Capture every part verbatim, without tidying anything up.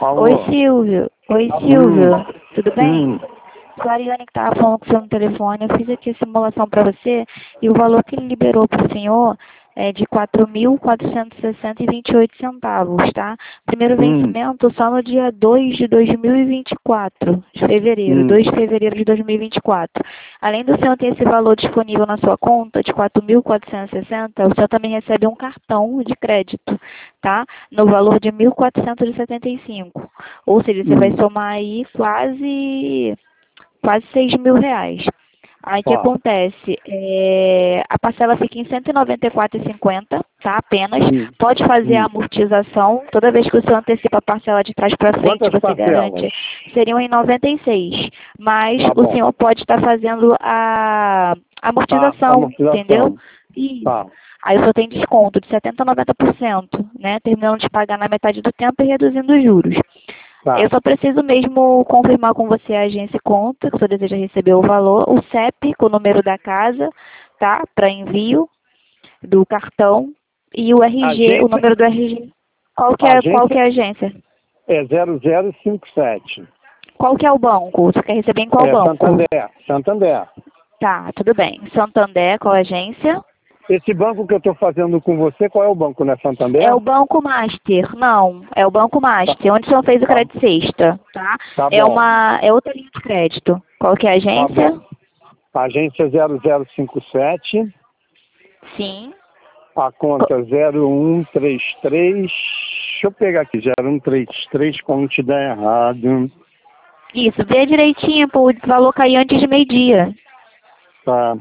Oi, Alô? Silvio. Oi, Hum, Silvio. Tudo bem? hum, Sou a Ariane que estava falando com o seu no telefone. Eu fiz aqui a simulação para você e o valor que ele liberou para o senhor é de quatro mil quatrocentos e sessenta e vinte e oito centavos, tá? Primeiro hum, vencimento só no dia dois de dois mil e vinte e quatro, de fevereiro, hum, dois de fevereiro de dois mil e vinte e quatro. Além do senhor ter esse valor disponível na sua conta de quatro mil quatrocentos e sessenta, o senhor também recebe um cartão de crédito, tá? No valor de mil quatrocentos e setenta e cinco. Ou seja, você vai hum. somar aí quase, quase seis mil reais. Aí o que Tá. acontece? É, a parcela fica em cento e noventa e quatro reais e cinquenta centavos, tá? Apenas. Hum, Pode fazer a hum. amortização. Toda vez que o senhor antecipa a parcela de trás para frente, Quantas você parcelas? garante. Seriam em noventa e seis. Mas Tá o bom. senhor pode estar fazendo a Tá, amortização, entendeu? amortização. Isso. Tá, Aí o senhor tem desconto de setenta por cento a noventa por cento, né? Terminando de pagar na metade do tempo e reduzindo os juros. Eu tá. só preciso mesmo confirmar com você a agência e conta, que o senhor deseja receber o valor, o C E P com o número da casa, tá? Para envio do cartão e o R G, o Agência, número do R G. Qual que é, qual que agência é a agência? é zero zero cinco sete. Qual que é o banco? Você quer receber em qual É banco? Santander, Santander. Tá, tudo bem. Santander, qual agência? Esse banco que eu estou fazendo com você, qual é o banco, né? É Santander? o Banco Master. Não, é o Banco Tá, Master, onde o senhor fez o tá, crédito sexta, tá? tá É bom, uma, é outra linha de crédito. Qual que é a tá agência? bom. Agência zero zero cinco sete, Sim. a conta zero um três três. Deixa eu pegar aqui, zero um três três, como te der errado. Isso, vê direitinho, pô, o valor cair antes de meio-dia. Tá.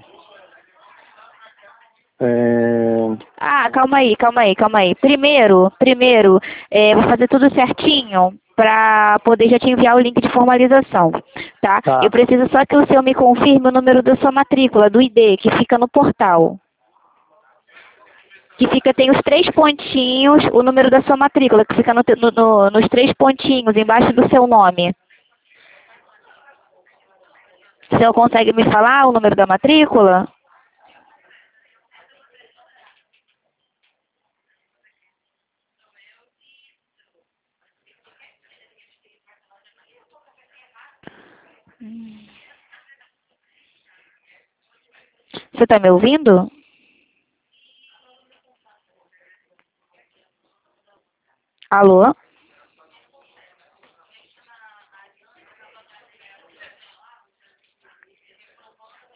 É... Ah, calma aí, calma aí, calma aí. Primeiro, primeiro, é, vou fazer tudo certinho para poder já te enviar o link de formalização, tá? Eu Tá. preciso só que o senhor me confirme o número da sua matrícula, do I D, que fica no portal. Que fica, tem os três pontinhos, o número da sua matrícula, que fica no, te- no- no- nos três pontinhos, embaixo do seu nome. O senhor consegue me falar o número da matrícula? Você está me ouvindo? Alô?